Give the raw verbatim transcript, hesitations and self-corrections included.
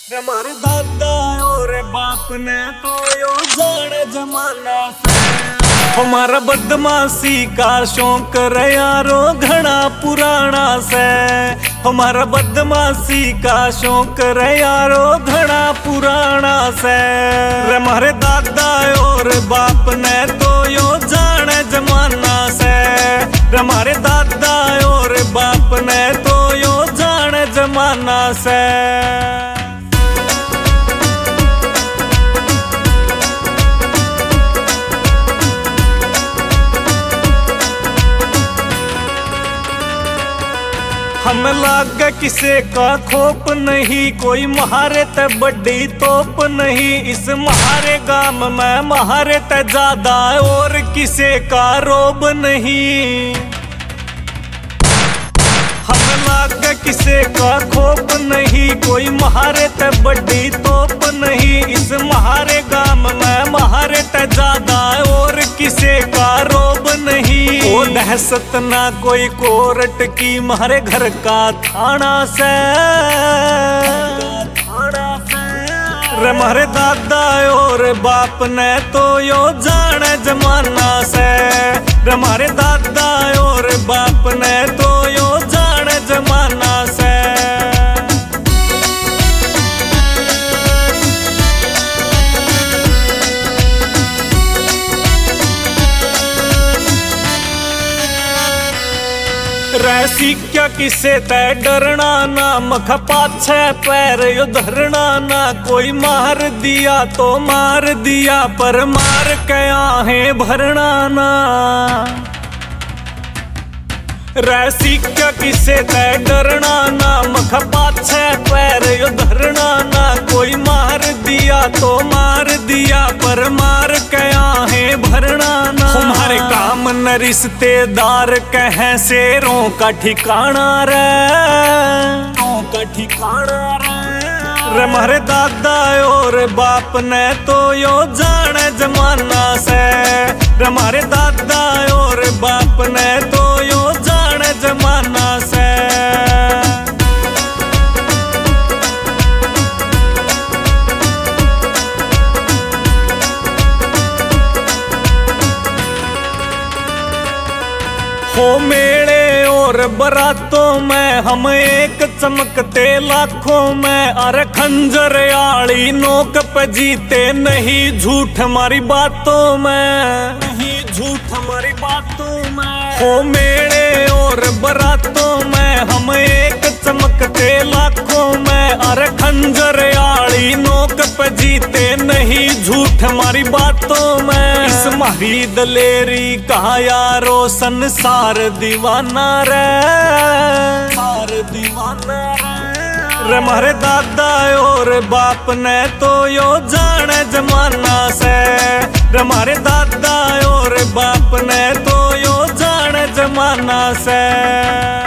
हमारे दादा और बाप ने तो यो जाने जमाना से हमारा बदमाशी का शौक रे यारो घना पुराना से। हमारा बदमाशी का शौक रे यारो घना पुराना से। हमारे दादा और बाप ने तो यो जाने जमाना से। हमारे दादा और बाप ने तो यो जाने जमाना से। हम लागे किसे का खोप नहीं, कोई महारे ते बड़ी तोप नहीं। इस महारे गाम में महारे ते ज्यादा और किसे का रोब नहीं। हम लागे किसे का खोप नहीं, कोई महारे ते बड़ी तोप नहीं। इस महारे गाम में महारे ते ज्यादा और किसे का रोब नहीं। ओ दहशत ना कोई कोर्ट की मारे घर का थाना से। रे मारे दादा और बाप ने तो यो जाने जमाना से। रे मारे दादा और बाप ने तो यो जाने जमाना से। रैसी क्या किसे तय डरना ना, मख पाछे पैर यो धरना ना। कोई मार दिया तो मार दिया पर मार के आहें भरना ना। रैसी क्या किसे तय डरना ना, मख पाछे पैर यो धरना ना। कोई मार दिया तो मार दिया पर मार के आहें भरना ना। हमारे काम न रिश्तेदार कहें शेरों का ठिकाना रे, का ठिकाना रे। रे मारे दादा और बाप ने तो यो जाने जमाना से। रे मारे दादा और बाप ने तो यो जाने जमाना से। हो मेले और बरातों में हम एक चमकते लाखों में। अरे खंजर आली नोक पे जीते नहीं झूठ हमारी बातों में, नहीं झूठ हमारी बातों में। हो मेले और बरातों में हम एक चमकते लाखों में। अरे खंजर आली नोक पे जीते नहीं झूठ हमारी बातों में। इस मारी दलेरी कहा यारो संसार दीवाना रे, सार दीवाना रे। रे मारे दादा और बाप ने तो यो जाने जमाना से। रे मारे दादा और बाप ने तो यो जाने जमाना से।